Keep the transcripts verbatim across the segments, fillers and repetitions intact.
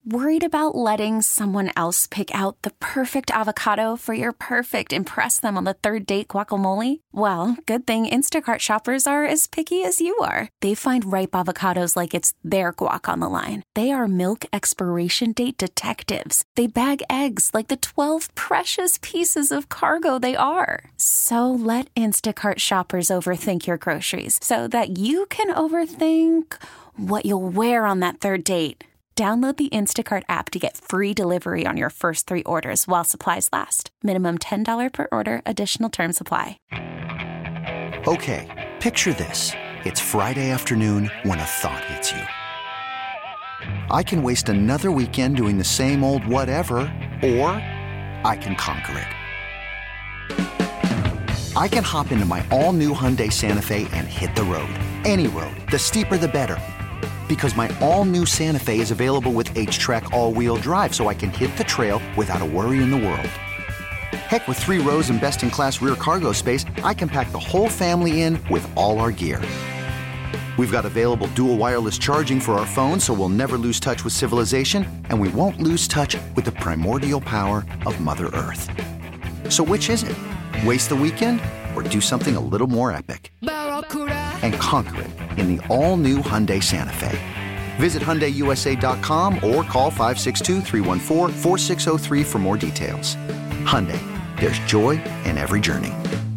Worried about letting someone else pick out the perfect avocado for your perfect impress them on the third date guacamole? Well, good thing Instacart shoppers are as picky as you are. They find ripe avocados like it's their guac on the line. They are milk expiration date detectives. They bag eggs like the twelve precious pieces of cargo they are. So let Instacart shoppers overthink your groceries so that you can overthink what you'll wear on that third date. Download the Instacart app to get free delivery on your first three orders while supplies last. Minimum ten dollars per order. Additional terms apply. Okay, picture this. It's Friday afternoon when a thought hits you. I can waste another weekend doing the same old whatever, or I can conquer it. I can hop into my all-new Hyundai Santa Fe and hit the road. Any road. The steeper, the better. Because my all-new Santa Fe is available with H-Track all-wheel drive, so I can hit the trail without a worry in the world. Heck, with three rows and best-in-class rear cargo space, I can pack the whole family in with all our gear. We've got available dual wireless charging for our phones, so we'll never lose touch with civilization, and we won't lose touch with the primordial power of Mother Earth. So which is it? Waste the weekend or do something a little more epic? And conquer it in the all-new Hyundai Santa Fe. Visit Hyundai U S A dot com or call five six two, three one four, four six zero three for more details. Hyundai, there's joy in every journey.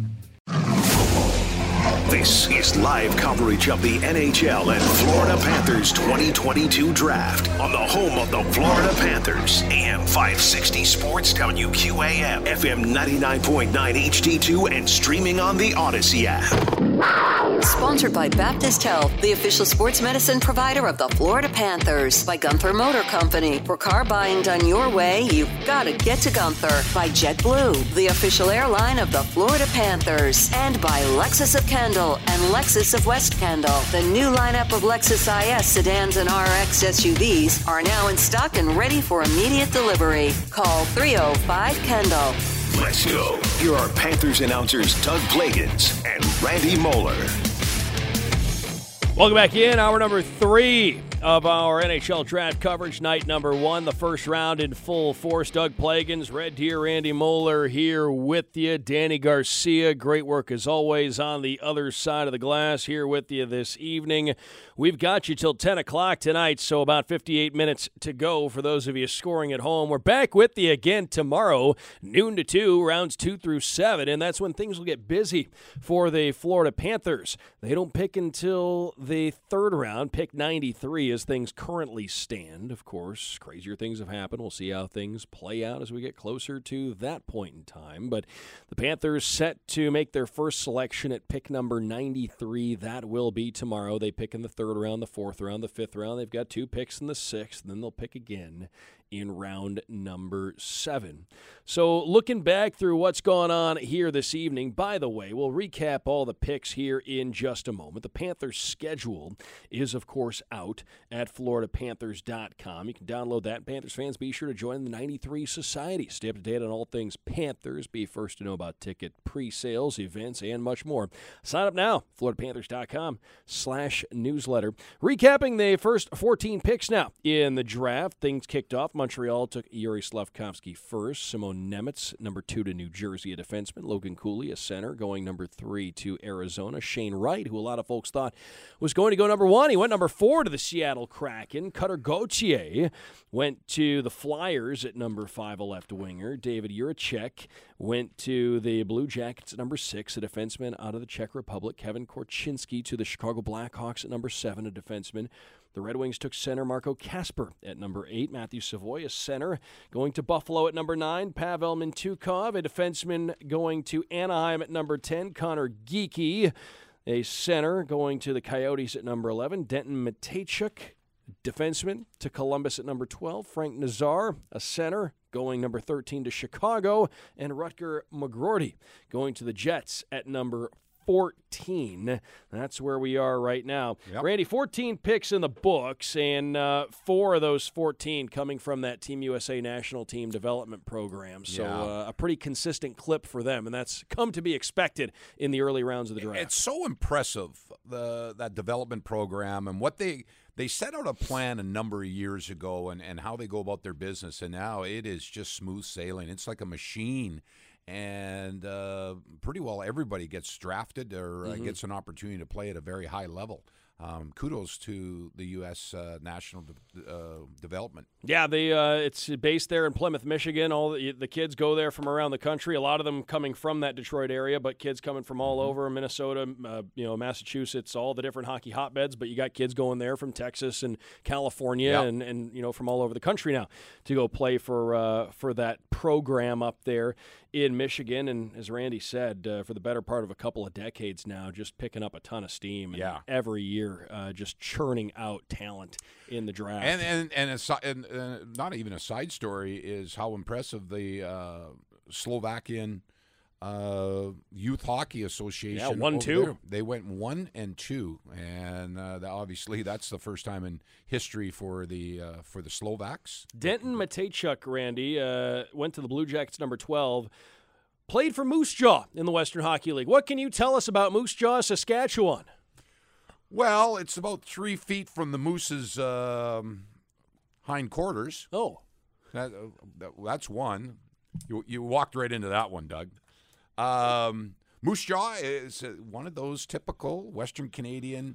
This is live coverage of the N H L and Florida Panthers twenty twenty-two Draft on the home of the Florida Panthers. A M five sixty Sports, W Q A M, F M ninety-nine point nine H D two, and streaming on the Odyssey app. Sponsored by Baptist Health, the official sports medicine provider of the Florida Panthers. By Gunther Motor Company. For car buying done your way, you've got to get to Gunther. By JetBlue, the official airline of the Florida Panthers. And by Lexus of Kendall and Lexus of West Kendall. The new lineup of Lexus I S sedans and R X S U Vs are now in stock and ready for immediate delivery. Call three oh five Kendall. Let's go. Here are Panthers announcers Doug Plagens and Randy Moeller. Welcome back in. Hour number three of our N H L draft coverage. Night number one, the first round in full force. Doug Plagens, Red Deer, Randy Moeller here with you. Danny Garcia, great work as always on the other side of the glass here with you this evening. We've got you till ten o'clock tonight, so about fifty-eight minutes to go for those of you scoring at home. We're back with you again tomorrow, noon to two, rounds two through seven, and that's when things will get busy for the Florida Panthers. They don't pick until the third round, pick ninety-three as things currently stand. Of course, crazier things have happened. We'll see how things play out as we get closer to that point in time. But the Panthers set to make their first selection at pick number ninety-three. That will be tomorrow. They pick in the third round, the fourth round, the fifth round. They've got two picks in the sixth, and then they'll pick again in round number seven. So looking back through what's gone on here this evening, by the way, we'll recap all the picks here in just a moment. The Panthers schedule is, of course, out at Florida Panthers dot com. You can download that. Panthers fans, be sure to join the ninety-three Society. Stay up to date on all things Panthers. Be first to know about ticket pre-sales, events, and much more. Sign up now, Florida Panthers dot com slash newsletter. Recapping the first fourteen picks now in the draft. Things kicked off. Montreal took Yuri Slafkovsky first. Simon Nemetz, number two to New Jersey, a defenseman. Logan Cooley, a center, going number three to Arizona. Shane Wright, who a lot of folks thought was going to go number one. He went number four to the Seattle Kraken. Cutter Gauthier went to the Flyers at number five, a left winger. David Jiricek went to the Blue Jackets at number six, a defenseman out of the Czech Republic. Kevin Korchinski to the Chicago Blackhawks at number seven, a defenseman. The Red Wings took center Marco Kasper at number eight. Matthew Savoy, a center, going to Buffalo at number nine. Pavel Mintyukov, a defenseman, going to Anaheim at number ten. Connor Geekie, a center, going to the Coyotes at number eleven. Denton Mateychuk, defenseman, to Columbus at number twelve. Frank Nazar, a center, going number thirteen to Chicago. And Rutger McGroarty, going to the Jets at number fourteen. That's where we are right now. Yep. Randy, fourteen picks in the books, and uh, four of those fourteen coming from that Team U S A National Team Development Program. So yeah. uh, a pretty consistent clip for them, and that's come to be expected in the early rounds of the draft. It's so impressive, the that development program, and what they they set out a plan a number of years ago and, and how they go about their business, and now it is just smooth sailing. It's like a machine, and uh, pretty well everybody gets drafted or uh, mm-hmm. gets an opportunity to play at a very high level. Um, kudos to the U S Uh, national de- uh, development. Yeah, they uh, it's based there in Plymouth, Michigan. All the, the kids go there from around the country. A lot of them coming from that Detroit area, but kids coming from all mm-hmm. over Minnesota, uh, you know, Massachusetts, all the different hockey hotbeds. But you got kids going there from Texas and California, yep. and, and you know from all over the country now to go play for uh, for that program up there in Michigan. And as Randy said, uh, for the better part of a couple of decades now, just picking up a ton of steam. And yeah. every year. Uh, just churning out talent in the draft. And and and, a, and uh, not even a side story is how impressive the uh, Slovakian uh, Youth Hockey Association. Yeah, one two. There. They went one and two, and uh, obviously that's the first time in history for the uh, for the Slovaks. Denton Matejchuk, Randy, uh, went to the Blue Jackets number twelve. Played for Moose Jaw in the Western Hockey League. What can you tell us about Moose Jaw, Saskatchewan? Well, it's about three feet from the Moose's um, hindquarters. Oh. That, uh, that, that's one. You you walked right into that one, Doug. Um, Moose Jaw is uh, one of those typical Western Canadian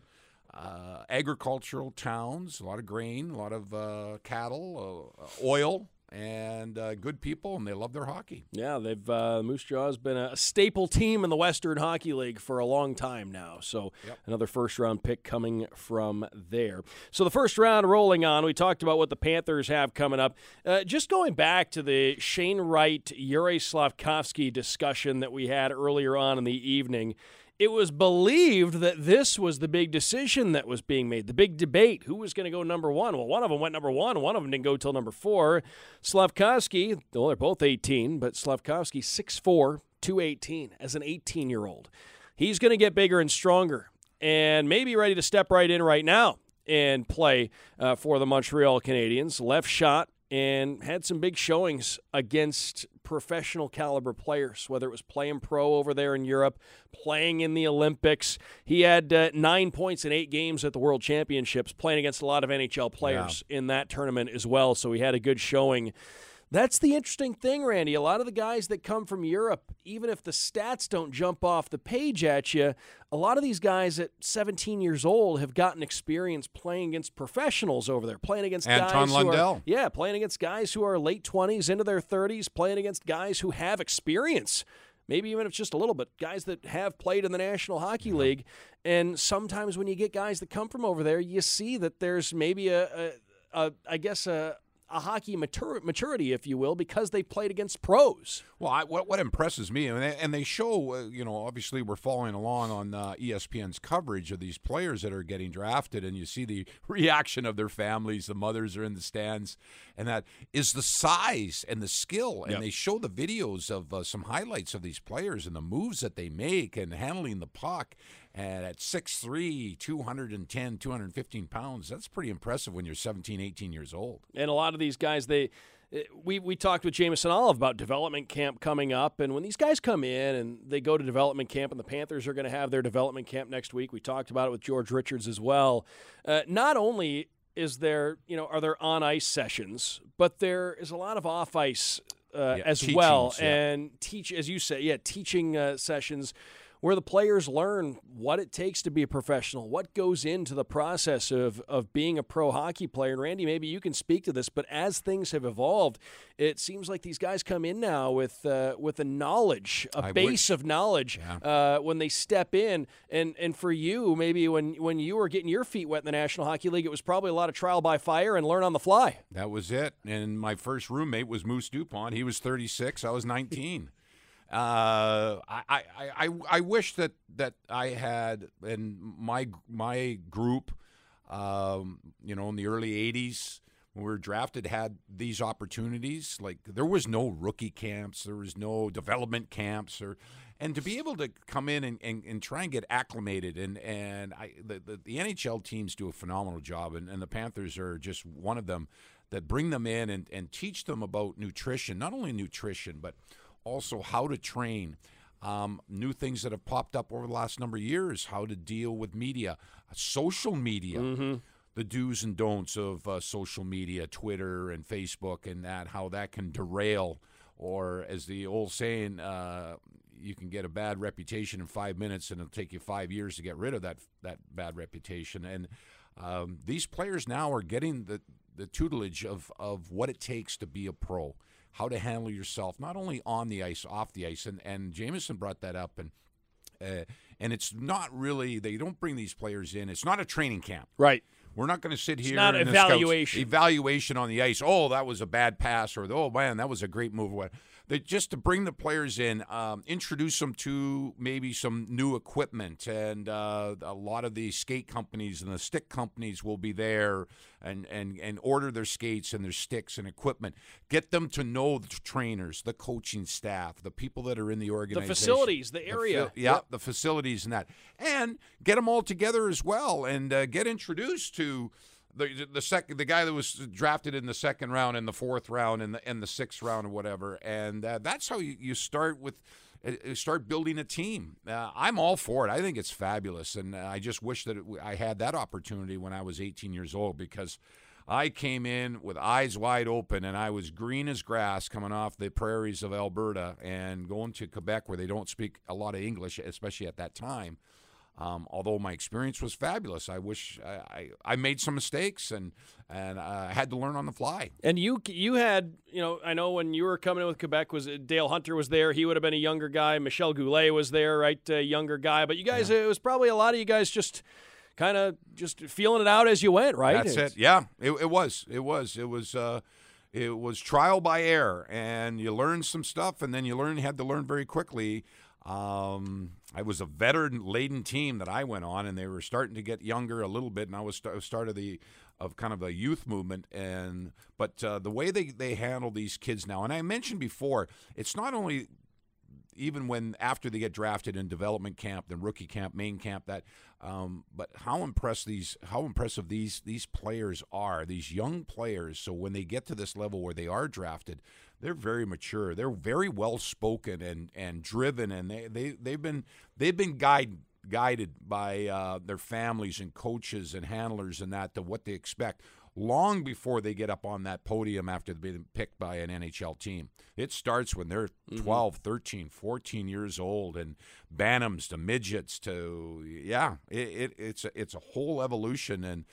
uh, agricultural towns. A lot of grain, a lot of uh, cattle, uh, oil, and uh, good people, and they love their hockey. Yeah, they've uh, Moose Jaw has been a staple team in the Western Hockey League for a long time now. So yep. another first-round pick coming from there. So the first round rolling on, we talked about what the Panthers have coming up. Uh, just going back to the Shane Wright, Yuri Slafkovsky discussion that we had earlier on in the evening, it was believed that this was the big decision that was being made, the big debate. Who was going to go number one? Well, one of them went number one. One of them didn't go till number four. Slafkovsky, well, they're both eighteen, but Slafkovsky, six four, two eighteen as an eighteen-year-old. He's going to get bigger and stronger and maybe ready to step right in right now and play uh, for the Montreal Canadiens. Left shot and had some big showings against professional caliber players, whether it was playing pro over there in Europe, playing in the Olympics. He had uh, nine points in eight games at the World Championships, playing against a lot of N H L players yeah. in that tournament as well, so he had a good showing. That's the interesting thing, Randy. A lot of the guys that come from Europe, even if the stats don't jump off the page at you, a lot of these guys at seventeen years old have gotten experience playing against professionals over there, playing against Anton guys who Lundell. are, yeah, playing against guys who are late twenties into their thirties, playing against guys who have experience. Maybe even if it's just a little bit, guys that have played in the National Hockey yeah. League. And sometimes when you get guys that come from over there, you see that there's maybe a, a, a I guess a a hockey matur- maturity, if you will, because they played against pros. Well, I, what what impresses me, and they, and they show, uh, you know, obviously we're following along on uh, E S P N's coverage of these players that are getting drafted, and you see the reaction of their families. The mothers are in the stands, and that is the size and the skill. And yep. they show the videos of uh, some highlights of these players and the moves that they make and handling the puck. And at six three, two ten, two fifteen pounds, that's pretty impressive when you're seventeen, eighteen years old. And a lot of these guys, they we we talked with Jameson Olive about development camp coming up. And when these guys come in and they go to development camp, and the Panthers are going to have their development camp next week, we talked about it with George Richards as well. Uh, not only is there, you know, are there on-ice sessions, but there is a lot of off-ice uh, yeah, as teachings, well. Yeah. And teach, as you say, yeah, teaching uh, sessions where the players learn what it takes to be a professional, what goes into the process of, of being a pro hockey player. And Randy, maybe you can speak to this, but as things have evolved, it seems like these guys come in now with uh, with a knowledge, a I base wish. of knowledge yeah. uh, when they step in. And and for you, maybe when, when you were getting your feet wet in the National Hockey League, it was probably a lot of trial by fire and learn on the fly. That was it. And my first roommate was Moose Dupont. He was thirty-six. I was nineteen. Uh, I, I, I, I wish that, that I had in my my group, um, you know, in the early eighties when we were drafted, had these opportunities. Like there was no rookie camps, there was no development camps, or and to be able to come in and, and, and try and get acclimated. And and I the, the, the N H L teams do a phenomenal job, and, and the Panthers are just one of them that bring them in and, and teach them about nutrition, not only nutrition, but also how to train, um, new things that have popped up over the last number of years, how to deal with media, social media. Mm-hmm. the do's and don'ts of uh, social media, Twitter and Facebook, and that how that can derail, or as the old saying, uh, you can get a bad reputation in five minutes, and it'll take you five years to get rid of that that bad reputation. And um, these players now are getting the the tutelage of of what it takes to be a pro, how to handle yourself, not only on the ice, off the ice. And and Jameson brought that up, and uh, and it's not really, they don't bring these players in. It's not a training camp, right? We're not going to sit here. It's not in evaluation. Evaluation on the ice. Oh, that was a bad pass, or oh man, that was a great move. They just to bring the players in, um, introduce them to maybe some new equipment, and uh, a lot of the skate companies and the stick companies will be there and, and, and order their skates and their sticks and equipment. Get them to know the trainers, the coaching staff, the people that are in the organization, the facilities, the area, the, yeah, yep. the facilities and that, and get them all together as well, and uh, get introduced to. The the second the guy that was drafted in the second round, in the fourth round, in the in the sixth round, or whatever, and uh, that's how you, you start with uh, start building a team. Uh, I'm all for it. I think it's fabulous, and uh, I just wish that it, I had that opportunity when I was eighteen years old, because I came in with eyes wide open, and I was green as grass coming off the prairies of Alberta and going to Quebec, where they don't speak a lot of English, especially at that time. Um, although my experience was fabulous, I wish I, I, I made some mistakes, and and I had to learn on the fly. And you you had, you know, I know when you were coming in with Quebec, was Dale Hunter was there. He would have been a younger guy. Michel Goulet was there, right? A younger guy. But you guys, yeah. It was probably a lot of you guys just kind of just feeling it out as you went, right? That's it's, it. Yeah, it, it was. It was. It was. Uh, it was trial by error, and you learned some stuff, and then you learned had to learn very quickly. Um, I was a veteran-laden team that I went on, and they were starting to get younger a little bit, and I was st- start of the of kind of the youth movement. And but uh, the way they they handle these kids now, and I mentioned before, it's not only even when after they get drafted in development camp, then rookie camp, main camp, that, um, but how impressed these how impressive these these players are, these young players. So when they get to this level where they are drafted, they're very mature. They're very well spoken and, and driven, and they, they they've been they've been guided guided by uh, their families and coaches and handlers and that to what they expect long before they get up on that podium after they've been picked by an N H L team. It starts when they're twelve, mm-hmm. thirteen, fourteen years old, and bantams to midgets to yeah, it, it it's a, it's a whole evolution. And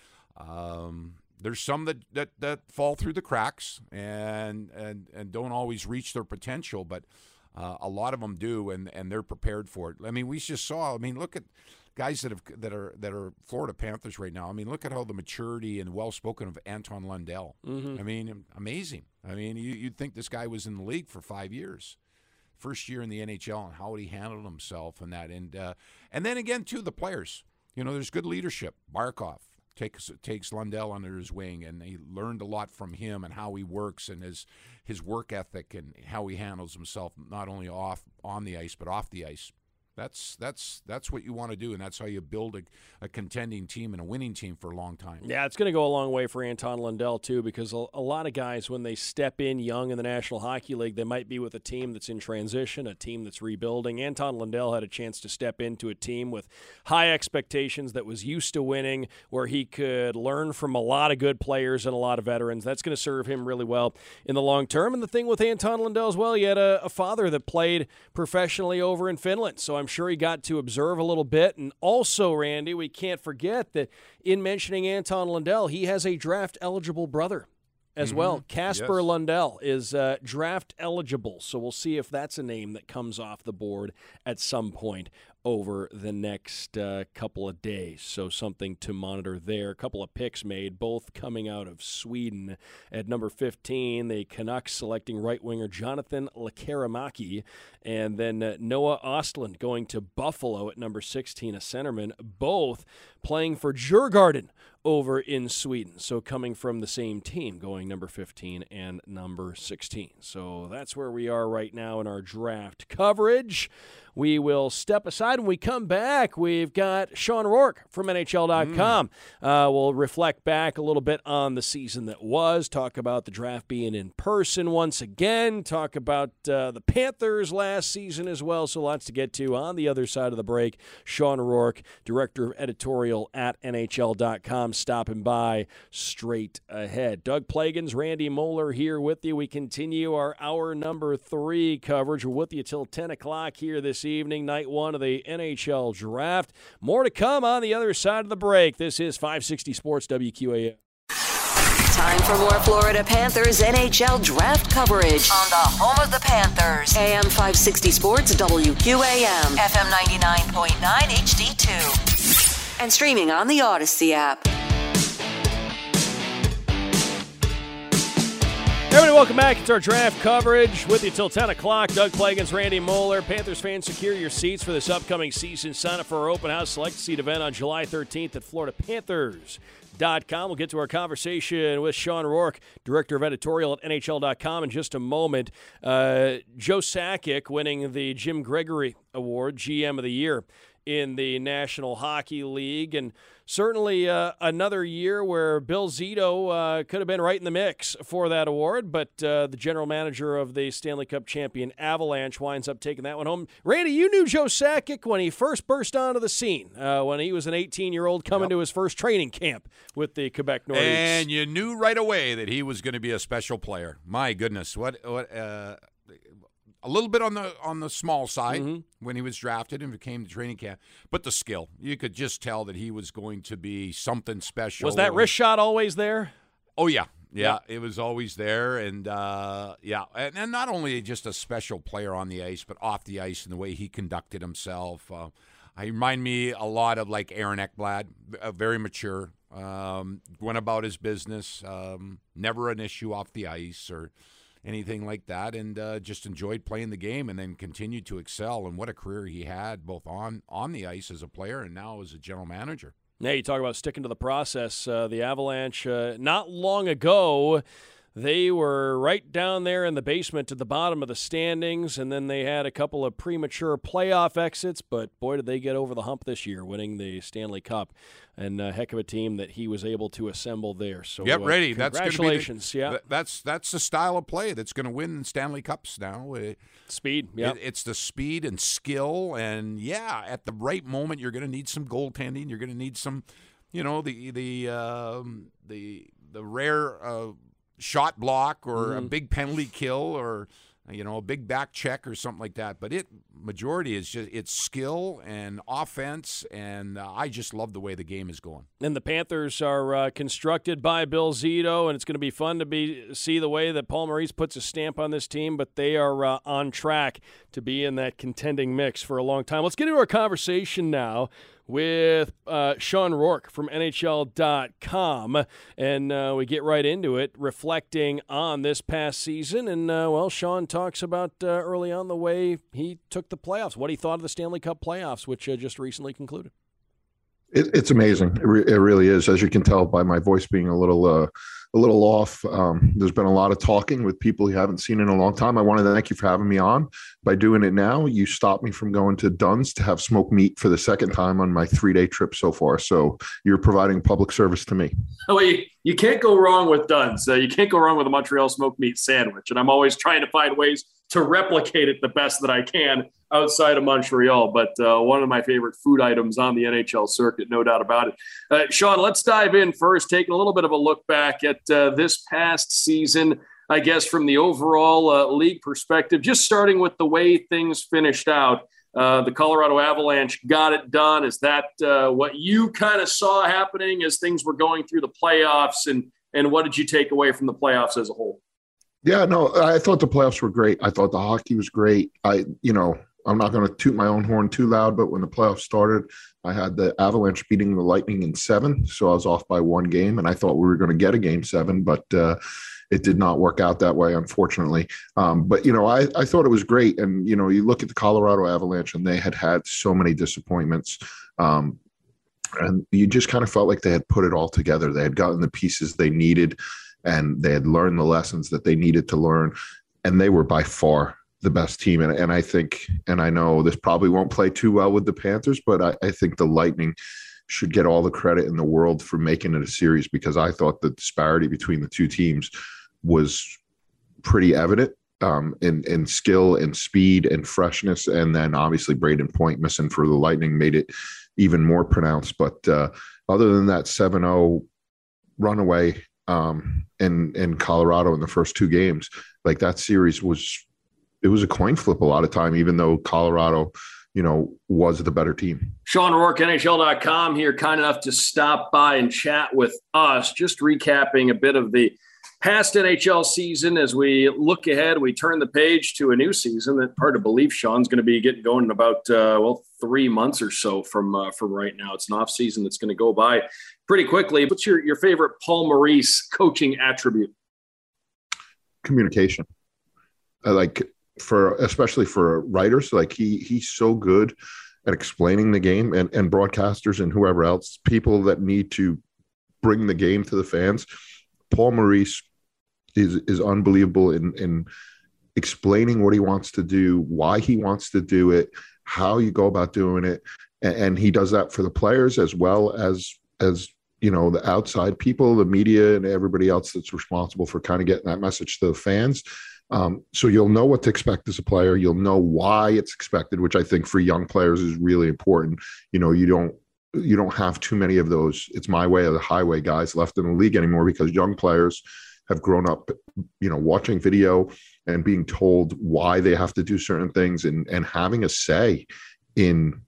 um, there's some that, that, that fall through the cracks and, and, and don't always reach their potential, but uh, a lot of them do, and, and they're prepared for it. I mean, we just saw. I mean, look at guys that have that are that are Florida Panthers right now. I mean, look at how the maturity and well spoken of Anton Lundell. Mm-hmm. I mean, amazing. I mean, you, you'd think this guy was in the league for five years, first year in the N H L, and how he handled himself and that. And uh, and then again, too, the players. You know, there's good leadership. Barkov takes takes Lundell under his wing, and he learned a lot from him and how he works and his his work ethic and how he handles himself, not only off on the ice but off the ice. That's that's that's what you want to do, and that's how you build a, a contending team and a winning team for a long time. Yeah, it's going to go a long way for Anton Lundell, too, because a, a lot of guys, when they step in young in the National Hockey League, they might be with a team that's in transition, a team that's rebuilding. Anton Lundell had a chance to step into a team with high expectations that was used to winning, where he could learn from a lot of good players and a lot of veterans. That's going to serve him really well in the long term. And the thing with Anton Lundell as well, he had a, a father that played professionally over in Finland, so I'm sure he got to observe a little bit. And also, Randy, we can't forget that in mentioning Anton Lundell, he has a draft-eligible brother as mm-hmm. well. Casper yes. Lundell is uh, draft-eligible, so we'll see if that's a name that comes off the board at some point over the next uh, couple of days. So something to monitor there. A couple of picks made, both coming out of Sweden. At number fifteen, the Canucks selecting right winger Jonathan Lekkerimäki, and then uh, Noah Ostlund going to Buffalo at number sixteen, a centerman, both playing for Djurgården over in Sweden. So coming from the same team, going number fifteen and number sixteen. So that's where we are right now in our draft coverage. We will step aside. When we come back, we've got Sean Rourke from N H L dot com. Mm. Uh, we'll reflect back a little bit on the season that was, talk about the draft being in person once again, talk about uh, the Panthers last season as well. So lots to get to on the other side of the break. Sean Rourke, Director of Editorial editorial at N H L dot com, stopping by straight ahead. Doug Plagens, Randy Moeller here with you. We continue our hour number three coverage. We're with you till ten o'clock here this evening, night one of the N H L Draft. More to come on the other side of the break. This is five sixty Sports W Q A M. Time for more Florida Panthers N H L draft coverage on the home of the Panthers. A M five sixty Sports W Q A M, F M ninety-nine point nine H D two, and streaming on the Odyssey app. Everybody, welcome back. It's our draft coverage with you till ten o'clock. Doug Plagens, Randy Moeller. Panthers fans, secure your seats for this upcoming season. Sign up for our open house select seat event on July thirteenth at Florida Panthers dot com. We'll get to our conversation with Sean Rourke, Director of Editorial at N H L dot com, in just a moment. Uh, Joe Sakic winning the Jim Gregory Award, G M of the Year in the National Hockey League, and certainly uh, another year where Bill Zito uh, could have been right in the mix for that award, but uh, the general manager of the Stanley Cup champion Avalanche winds up taking that one home. Randy, you knew Joe Sakic when he first burst onto the scene, uh, when he was an eighteen-year-old coming yep. to his first training camp with the Quebec Nordiques. And you knew right away that he was going to be a special player. My goodness, what what uh, a little bit on the on the small side mm-hmm. when he was drafted and became the training camp, but the skill, you could just tell that he was going to be something special. Was that wrist shot always there? Oh yeah, yeah, yeah. It was always there, and uh, yeah, and, and not only just a special player on the ice, but off the ice and the way he conducted himself. Uh, he remind me a lot of like Aaron Ekblad, uh, very mature, um, went about his business, um, never an issue off the ice or anything like that, and uh, just enjoyed playing the game and then continued to excel. And what a career he had, both on, on the ice as a player and now as a general manager. Yeah, you talk about sticking to the process. Uh, the Avalanche, uh, not long ago, they were right down there in the basement at the bottom of the standings, and then they had a couple of premature playoff exits, but boy, did they get over the hump this year, winning the Stanley Cup. And a heck of a team that he was able to assemble there. So, yep, uh, ready. Congratulations. That's the, yeah, that's that's the style of play that's going to win Stanley Cups now. It, speed, yeah. It, it's the speed and skill, and yeah, at the right moment, you're going to need some goaltending. You're going to need some, you know, the the um, the the rare uh, shot block or mm-hmm. a big penalty kill or, you know, a big back check or something like that. But it majority is just it's skill and offense, and uh, I just love the way the game is going. And the Panthers are uh, constructed by Bill Zito, and it's going to be fun to be see the way that Paul Maurice puts a stamp on this team. But they are uh, on track to be in that contending mix for a long time. Let's get into our conversation now with uh, Sean Rourke from N H L dot com, and uh, we get right into it, reflecting on this past season. And, uh, well, Sean talks about uh, early on the way he took the playoffs, what he thought of the Stanley Cup playoffs, which uh, just recently concluded. It, it's amazing. It, re- it really is, as you can tell by my voice being a little uh, a little off. Um, there's been a lot of talking with people you haven't seen in a long time. I want to thank you for having me on. By doing it now, you stopped me from going to Dunn's to have smoked meat for the second time on my three-day trip so far. So you're providing public service to me. Well, you, you can't go wrong with Dunn's. Uh, you can't go wrong with a Montreal smoked meat sandwich. And I'm always trying to find ways to replicate it the best that I can outside of Montreal. But uh, one of my favorite food items on the N H L circuit, no doubt about it. Uh, Sean, let's dive in first, taking a little bit of a look back at uh, this past season, I guess, from the overall uh, league perspective, just starting with the way things finished out. Uh, the Colorado Avalanche got it done. Is that uh, what you kind of saw happening as things were going through the playoffs? And, and what did you take away from the playoffs as a whole? Yeah, no, I thought the playoffs were great. I thought the hockey was great. I, you know, I'm not going to toot my own horn too loud, but when the playoffs started, I had the Avalanche beating the Lightning in seven. So I was off by one game, and I thought we were going to get a game seven, but uh, it did not work out that way, unfortunately. Um, but, you know, I, I thought it was great. And, you know, you look at the Colorado Avalanche, and they had had so many disappointments. Um, and you just kind of felt like they had put it all together. They had gotten the pieces they needed, and they had learned the lessons that they needed to learn. And they were by far the best team. And, and I think, and I know this probably won't play too well with the Panthers, but I, I think the Lightning should get all the credit in the world for making it a series, because I thought the disparity between the two teams was pretty evident. um, in, in skill and speed and freshness. And then obviously Braden Point missing for the Lightning made it even more pronounced. But uh, other than that seven oh runaway um, in, in Colorado in the first two games, like that series was, it was a coin flip a lot of time, even though Colorado, you know, was the better team. Sean Rourke, N H L dot com here, kind enough to stop by and chat with us, just recapping a bit of the past N H L season as we look ahead. We turn the page to a new season that, hard to believe, Sean's going to be getting going in about, uh, well, three months or so from uh, from right now. It's an off season that's going to go by pretty quickly. What's your, your favorite Paul Maurice coaching attribute? Communication. I like for, especially for writers, like he he's so good at explaining the game, and, and broadcasters and whoever else, people that need to bring the game to the fans. Paul Maurice is is unbelievable in in explaining what he wants to do, why he wants to do it, how you go about doing it, and, and he does that for the players as well as as you know the outside people, the media, and everybody else that's responsible for kind of getting that message to the fans. Um, so you'll know what to expect as a player. You'll know why it's expected, which I think for young players is really important. You know, you don't you don't have too many of those "it's my way or the highway" guys left in the league anymore, because young players have grown up, you know, watching video and being told why they have to do certain things, and and having a say in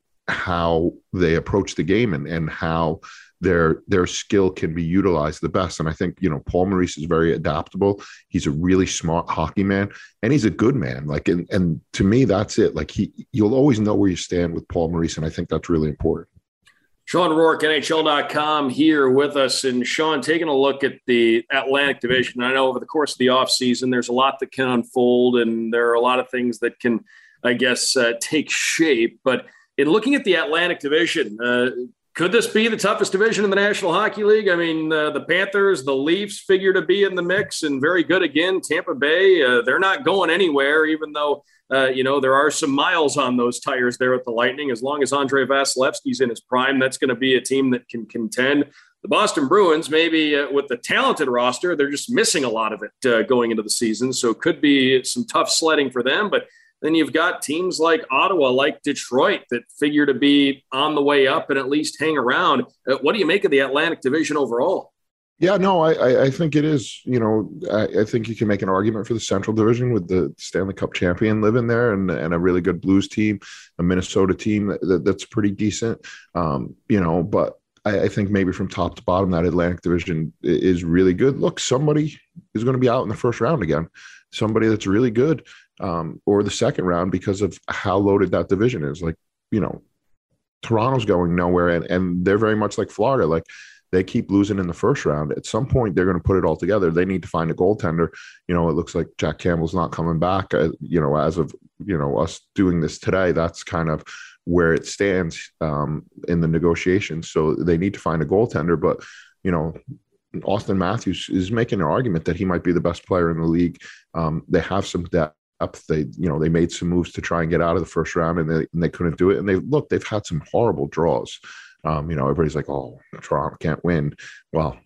how they approach the game, and and how their their skill can be utilized the best. And I think, you know, Paul Maurice is very adaptable. He's a really smart hockey man, and he's a good man. Like, and, and to me, that's it. Like he, you'll always know where you stand with Paul Maurice, and I think that's really important. Sean Rourke, N H L dot com, here with us. And Sean, taking a look at the Atlantic Division, I know over the course of the offseason, there's a lot that can unfold, and there are a lot of things that can, I guess, uh, take shape. But in looking at the Atlantic Division, uh, could this be the toughest division in the National Hockey League? I mean, uh, the Panthers, the Leafs figure to be in the mix, and very good again. Tampa Bay, uh, they're not going anywhere, even though, uh, you know, there are some miles on those tires there at the Lightning. As long as Andrei Vasilevsky's in his prime, that's going to be a team that can contend. The Boston Bruins, maybe uh, with the talented roster, they're just missing a lot of it uh, going into the season. So it could be some tough sledding for them. But then you've got teams like Ottawa, like Detroit, that figure to be on the way up and at least hang around. Uh, what do you make of the Atlantic Division overall? Yeah, no, I, I think it is. You know, I, I think you can make an argument for the Central Division with the Stanley Cup champion living there, and, and a really good Blues team, a Minnesota team that, that, that's pretty decent. Um, you know, but I, I think maybe from top to bottom, that Atlantic Division is really good. Look, somebody is going to be out in the first round again. Somebody that's really good. Um, or the second round, because of how loaded that division is. Like, you know, Toronto's going nowhere, and, and they're very much like Florida. Like, they keep losing in the first round. At some point, they're going to put it all together. They need to find a goaltender. You know, it looks like Jack Campbell's not coming back. Uh, you know, as of, you know, us doing this today, that's kind of where it stands um, in the negotiations. So they need to find a goaltender. But, you know, Austin Matthews is making an argument that he might be the best player in the league. Um, they have some depth. Up, they, you know, they made some moves to try and get out of the first round, and they and they couldn't do it. And they look, they've had some horrible draws. Um, you know, everybody's like, "Oh, Toronto can't win." Well,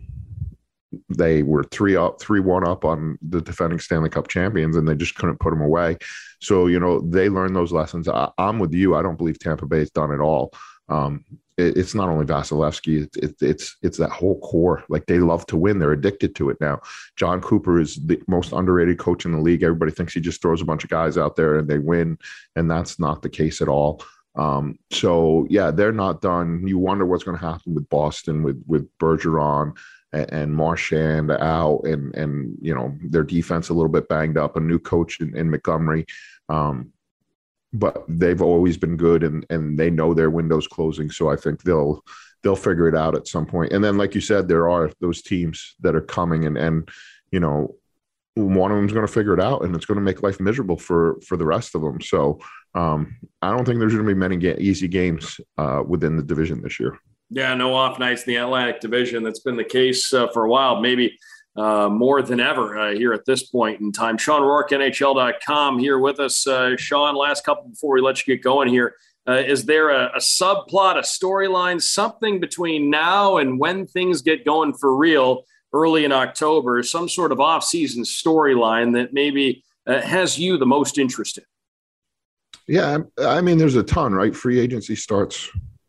they were three up, three one up on the defending Stanley Cup champions, and they just couldn't put them away. So, you know, they learned those lessons. I, I'm with you. I don't believe Tampa Bay's done it all. Um, it, it's not only Vasilevsky; it, it, it's it's that whole core. Like, they love to win; they're addicted to it now. John Cooper is the most underrated coach in the league. Everybody thinks he just throws a bunch of guys out there and they win, and that's not the case at all. Um, so yeah, they're not done. You wonder what's going to happen with Boston, with with Bergeron and, and Marchand out, and and you know, their defense a little bit banged up. A new coach in, in Montgomery. Um, But they've always been good, and, and they know their window's closing. So I think they'll they'll figure it out at some point. And then, like you said, there are those teams that are coming, and and you know, one of them's going to figure it out, and it's going to make life miserable for for the rest of them. So um, I don't think there's going to be many ga- easy games uh, within the division this year. Yeah, no off nights in the Atlantic Division. That's been the case uh, for a while. Maybe. Uh, more than ever uh, here at this point in time. Sean Rourke, N H L dot com, here with us. Uh, Sean, last couple before we let you get going here. Uh, is there a, a subplot, a storyline, something between now and when things get going for real early in October, some sort of off-season storyline that maybe uh, has you the most interested? Yeah, I mean, there's a ton, right? Free agency starts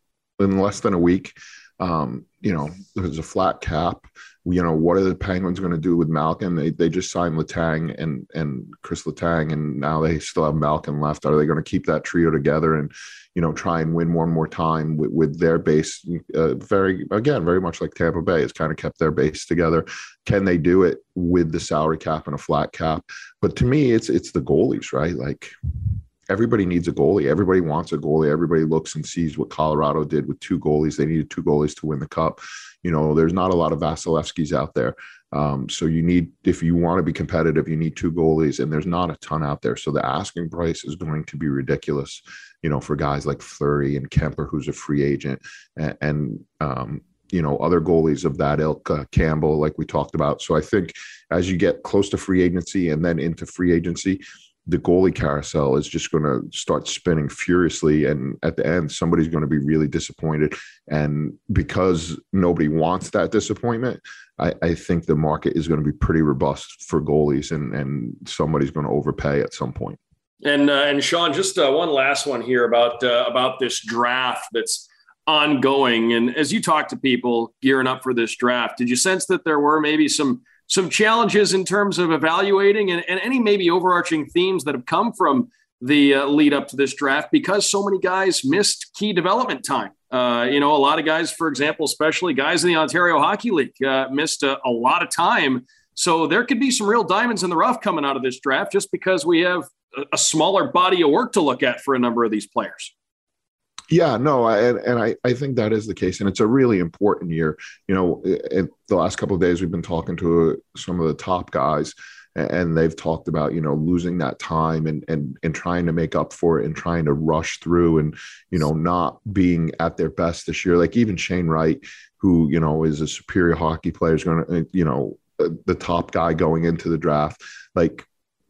in less than a week. Um, you know, there's a flat cap. You know, what are the Penguins going to do with Malkin? They they just signed Letang and and Chris Letang, and now they still have Malkin left. Are they going to keep that trio together and, you know, try and win one more time with, with their base? Uh, very, again, very much like Tampa Bay has kind of kept their base together. Can they do it with the salary cap and a flat cap? But to me, it's it's the goalies, right? Like, everybody needs a goalie. Everybody wants a goalie. Everybody looks and sees what Colorado did with two goalies. They needed two goalies to win the cup. You know, there's not a lot of Vasilevskis out there. Um, so you need, if you want to be competitive, you need two goalies, and there's not a ton out there. So the asking price is going to be ridiculous, you know, for guys like Fleury and Kemper, who's a free agent, and, and um, you know, other goalies of that ilk, uh, Campbell, like we talked about. So I think as you get close to free agency and then into free agency, the goalie carousel is just going to start spinning furiously. And at the end, somebody's going to be really disappointed. And because nobody wants that disappointment, I, I think the market is going to be pretty robust for goalies, and, and somebody's going to overpay at some point. And, uh, and Sean, just uh, one last one here about, uh, about this draft that's ongoing. And as you talk to people gearing up for this draft, did you sense that there were maybe some some challenges in terms of evaluating and, and any maybe overarching themes that have come from the uh, lead up to this draft, because so many guys missed key development time? Uh, you know, a lot of guys, for example, especially guys in the Ontario Hockey League, uh, missed a, a lot of time. So there could be some real diamonds in the rough coming out of this draft just because we have a, a smaller body of work to look at for a number of these players. Yeah, no, I, and, and I, I think that is the case. And it's a really important year. You know, in the last couple of days, we've been talking to some of the top guys, and they've talked about, you know, losing that time and, and, and trying to make up for it and trying to rush through and, you know, not being at their best this year. Like even Shane Wright, who, you know, is a superior hockey player, is going to, you know, the top guy going into the draft. Like,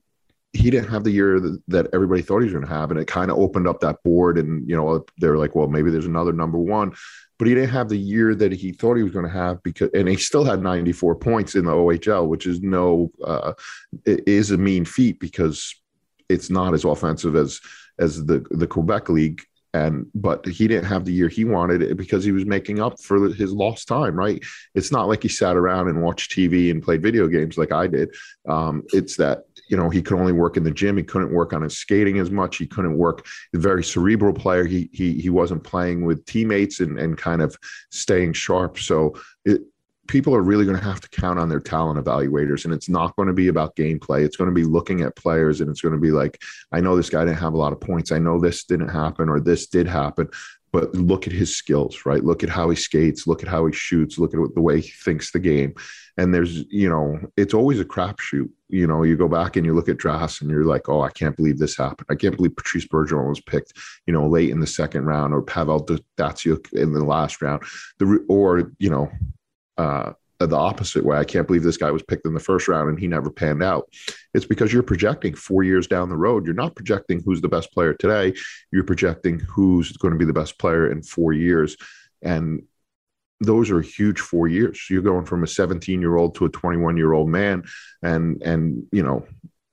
he didn't have the year that, that everybody thought he was going to have. And it kind of opened up that board, and, you know, they're like, well, maybe there's another number one, but he didn't have the year that he thought he was going to have, because, and he still had ninety-four points in the O H L, which is no, uh, it is a mean feat because it's not as offensive as, as the, the Quebec League. And, but he didn't have the year he wanted because he was making up for his lost time, right? It's not like he sat around and watched T V and played video games like I did. Um, it's that, you know, he could only work in the gym. He couldn't work on his skating as much. He couldn't work. A very cerebral player. He he he wasn't playing with teammates and and kind of staying sharp. So it, people are really going to have to count on their talent evaluators, and it's not going to be about gameplay. It's going to be looking at players, and it's going to be like, I know this guy didn't have a lot of points. I know this didn't happen or this did happen, but look at his skills, right? Look at how he skates. Look at how he shoots. Look at the way he thinks the game. And there's, you know, it's always a crapshoot. You know, you go back and you look at drafts and you're like, oh, I can't believe this happened. I can't believe Patrice Bergeron was picked, you know, late in the second round, or Pavel Datsyuk in the last round. The or, you know, uh, the opposite way. I can't believe this guy was picked in the first round and he never panned out. It's because you're projecting four years down the road. You're not projecting who's the best player today. You're projecting who's going to be the best player in four years. And those are huge four years. So you're going from a seventeen-year-old to a twenty-one-year-old man. And, and you know,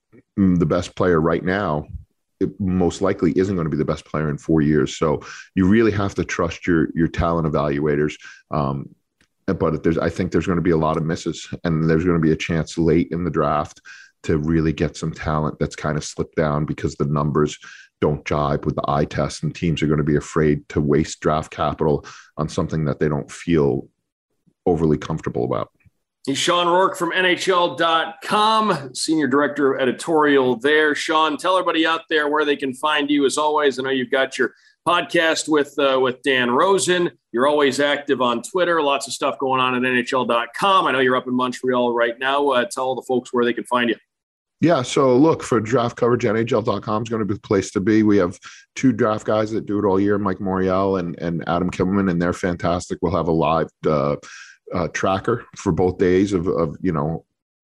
the best player right now, it most likely isn't going to be the best player in four years. So you really have to trust your, your talent evaluators. Um, But there's, I think there's going to be a lot of misses, and there's going to be a chance late in the draft to really get some talent that's kind of slipped down because the numbers don't jibe with the eye test, and teams are going to be afraid to waste draft capital on something that they don't feel overly comfortable about. He's Sean Rourke from N H L dot com, Senior Director of Editorial there. Sean, tell everybody out there where they can find you. As always, I know you've got your podcast with uh, with Dan Rosen. You're always active on Twitter. Lots of stuff going on at N H L dot com. I know you're up in Montreal right now. Uh, tell all the folks where they can find you. Yeah, so look, for draft coverage, N H L dot com is going to be the place to be. We have two draft guys that do it all year, Mike Morial and, and Adam Kimmelman, and they're fantastic. We'll have a live uh, uh, tracker for both days of, of, you know,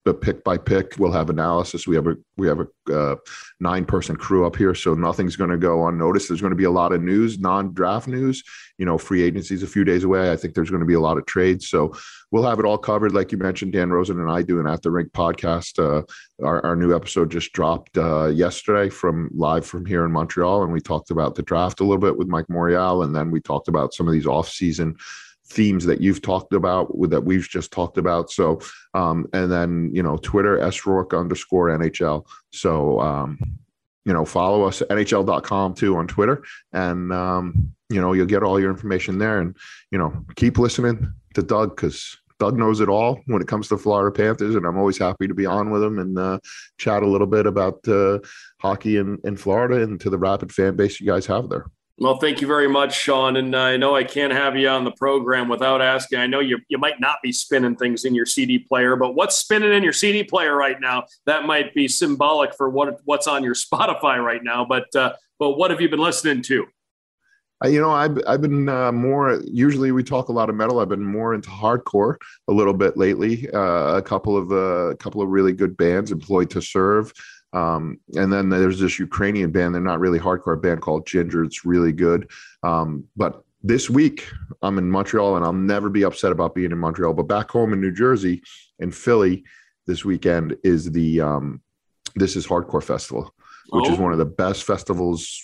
a pick by pick. We'll have analysis. We have a we have a uh, nine person crew up here, so nothing's going to go unnoticed. There's going to be a lot of news, non-draft news. You know, free agency's a few days away. I think there's going to be a lot of trades, so we'll have it all covered. Like you mentioned, Dan Rosen and I do an At the Rink podcast. Uh, our, our new episode just dropped uh, yesterday from live from here in Montreal, and we talked about the draft a little bit with Mike Morial, and then we talked about some of these off-season themes that you've talked about with that we've just talked about. So, um, and then, you know, Twitter, S Rourke underscore N H L. So, um, you know, follow us at N H L dot com too on Twitter. And, um, you know, you'll get all your information there, and, you know, keep listening to Doug, because Doug knows it all when it comes to Florida Panthers. And I'm always happy to be on with him and uh, chat a little bit about uh, hockey in, in Florida and to the rabid fan base you guys have there. Well, thank you very much, Sean. And I know I can't have you on the program without asking. I know you you might not be spinning things in your C D player, but what's spinning in your C D player right now? That might be symbolic for what what's on your Spotify right now. But uh, but what have you been listening to? Uh, you know, I've I've been uh, more. Usually, we talk a lot of metal. I've been more into hardcore a little bit lately. Uh, a couple of uh, a couple of really good bands, Employed to Serve. Um, and then there's this Ukrainian band. They're not really hardcore band called Ginger. It's really good. Um, but this week I'm in Montreal, and I'll never be upset about being in Montreal. But back home in New Jersey, in Philly, this weekend is the um, This Is Hardcore Festival, which oh. is one of the best festivals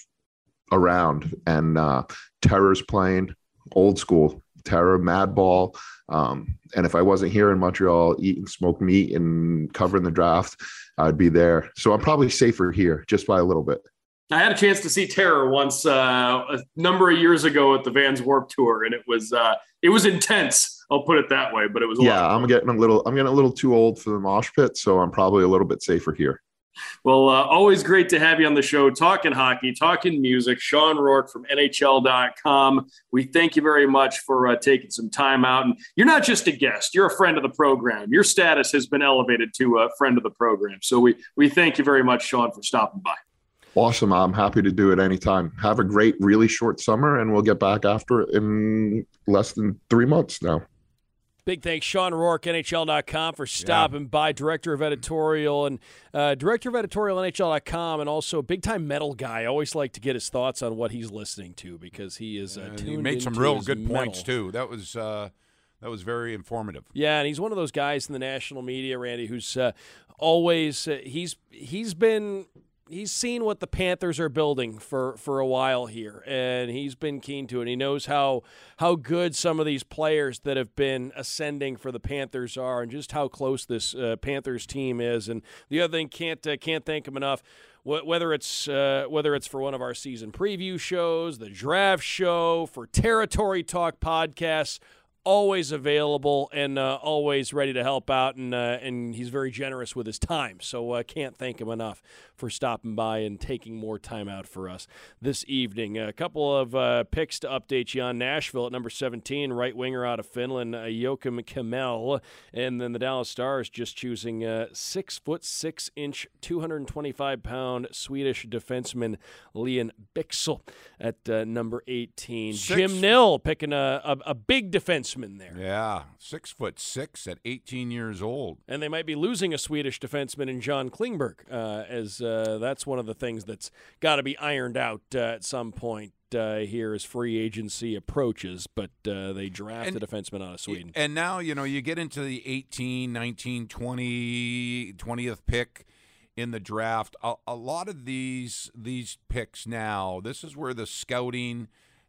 around. And uh, Terror's playing, old school Terror, Madball. Um, and if I wasn't here in Montreal eating smoked meat and covering the draft, I'd be there. So I'm probably safer here just by a little bit. I had a chance to see Terror once uh, a number of years ago at the Vans Warped Tour, and it was uh, it was intense. I'll put it that way, but it was a yeah. lot I'm getting a little I'm getting a little too old for the mosh pit, so I'm probably a little bit safer here. Well, uh, always great to have you on the show, talking hockey, talking music. Sean Rourke from N H L dot com. We thank you very much for uh, taking some time out. And you're not just a guest, you're a friend of the program. Your status has been elevated to a friend of the program. So we, we thank you very much, Sean, for stopping by. Awesome. I'm happy to do it anytime. Have a great, really short summer, and we'll get back after it in less than three months now. Big thanks, Sean Rourke, N H L dot com, for stopping yeah. by, Director of Editorial and uh, Director of Editorial, N H L dot com, and also a big-time metal guy. I always like to get his thoughts on what he's listening to, because he is uh, tuned He made some real good metal. points, too. That was uh, that was very informative. Yeah, and he's one of those guys in the national media, Randy, who's uh, always uh, – he's he's been – He's seen what the Panthers are building for, for a while here, and he's been keen to it. He knows how how good some of these players that have been ascending for the Panthers are, and just how close this uh, Panthers team is. And the other thing, can't uh, can't thank him enough. Whether it's uh, whether it's for one of our season preview shows, the draft show, for Territory Talk podcasts, always available and uh, always ready to help out, and uh, and he's very generous with his time. So I uh, can't thank him enough for stopping by and taking more time out for us this evening. A couple of uh, picks to update you on. Nashville at number seventeen, right winger out of Finland, uh, Joakim Kemell, and then the Dallas Stars just choosing uh, six foot six inch, two hundred twenty-five pound Swedish defenseman Leon Bixel at uh, number eighteen. Six. Jim Nill picking a, a, a big defenseman there. Yeah, six foot six at eighteen years old. And they might be losing a Swedish defenseman in John Klingberg, uh, as uh, that's one of the things that's got to be ironed out uh, at some point uh, here as free agency approaches. But uh, they draft and, a defenseman out of Sweden. And now, you know, you get into the eighteen, nineteen, twenty, twentieth pick in the draft. A, a lot of these these picks now, this is where the scouting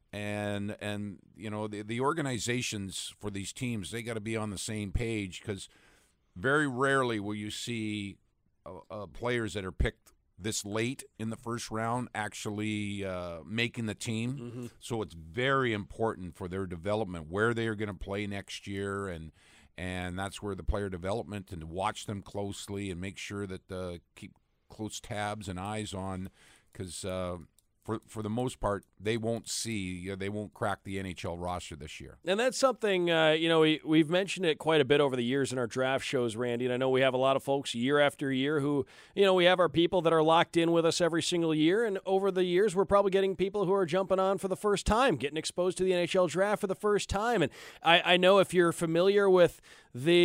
And, and you know, the, the organizations for these teams, they got to be on the same page, because very rarely will you see uh, uh, players that are picked this late in the first round actually uh, making the team. Mm-hmm. So it's very important for their development, where they are going to play next year, and and that's where the player development, and to watch them closely and make sure that uh, keep close tabs and eyes on, because uh, – For for the most part, they won't see, they won't crack the N H L roster this year. And that's something, uh, you know, we, we've mentioned it quite a bit over the years in our draft shows, Randy, and I know we have a lot of folks year after year who, you know, we have our people that are locked in with us every single year, and over the years, we're probably getting people who are jumping on for the first time, getting exposed to the N H L draft for the first time. And I, I know if you're familiar with the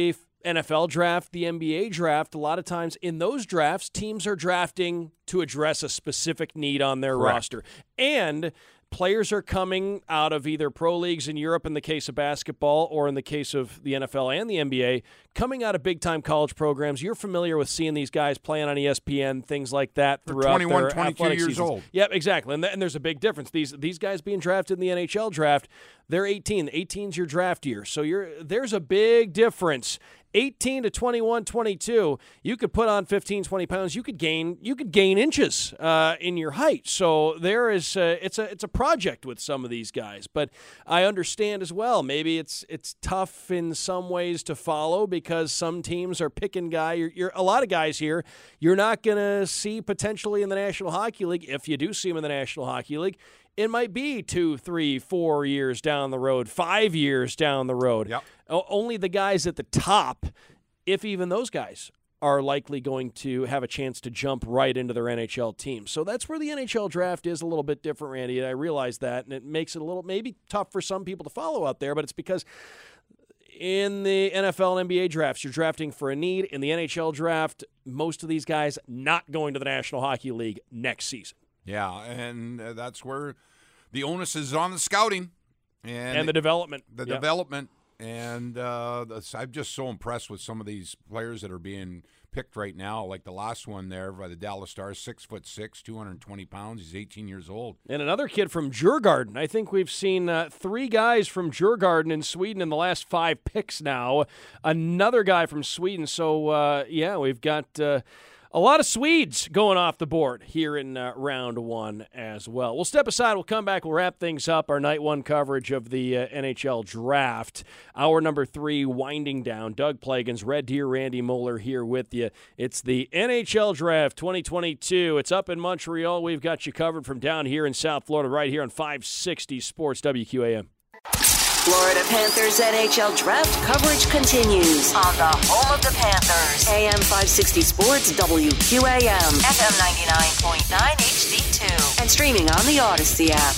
N F L draft, the N B A draft, a lot of times in those drafts, teams are drafting to address a specific need on their Correct. roster. And players are coming out of either pro leagues in Europe in the case of basketball or in the case of the N F L and the N B A, coming out of big-time college programs. You're familiar with seeing these guys playing on E S P N, things like that throughout twenty-one, their twenty-two athletic years seasons. old. Yep, exactly. And, th- and there's a big difference. These these guys being drafted in the N H L draft, they're eighteen. eighteen's your draft year. So you're there's a big difference. eighteen to twenty-one, twenty-two, you could put on fifteen, twenty pounds. You could gain you could gain inches uh, in your height. So there is a, it's a it's a project with some of these guys. But I understand as well. Maybe it's it's tough in some ways to follow because some teams are picking guy. You're, you're a lot of guys here you're not going to see potentially in the National Hockey League. If you do see them in the National Hockey League, it might be two, three, four years down the road, five years down the road. Yep. O- only the guys at the top, if even those guys, are likely going to have a chance to jump right into their N H L team. So that's where the N H L draft is a little bit different, Randy, and I realize that, and it makes it a little maybe tough for some people to follow out there, but it's because in the N F L and N B A drafts, you're drafting for a need. In the N H L draft, most of these guys not going to the National Hockey League next season. Yeah, and uh, that's where the onus is on the scouting and, And the development. The Yep. development. And uh, the- I'm just so impressed with some of these players that are being picked right now, like the last one there by the Dallas Stars, six foot six, two hundred twenty pounds. He's eighteen years old. And another kid from Djurgården. I think we've seen uh, three guys from Djurgården in Sweden in the last five picks now. Another guy from Sweden. So, uh, yeah, we've got uh, a lot of Swedes going off the board here in uh, round one as well. We'll step aside. We'll come back. We'll wrap things up. Our night one coverage of the uh, N H L draft. Hour number three winding down. Doug Plagans, Red Deer, Randy Moeller here with you. It's the N H L draft twenty twenty-two. It's up in Montreal. We've got you covered from down here in South Florida right here on five sixty Sports W Q A M. Florida Panthers N H L draft coverage continues on the home of the Panthers. A M five sixty Sports W Q A M. F M ninety-nine point nine H D two. And streaming on the Odyssey app.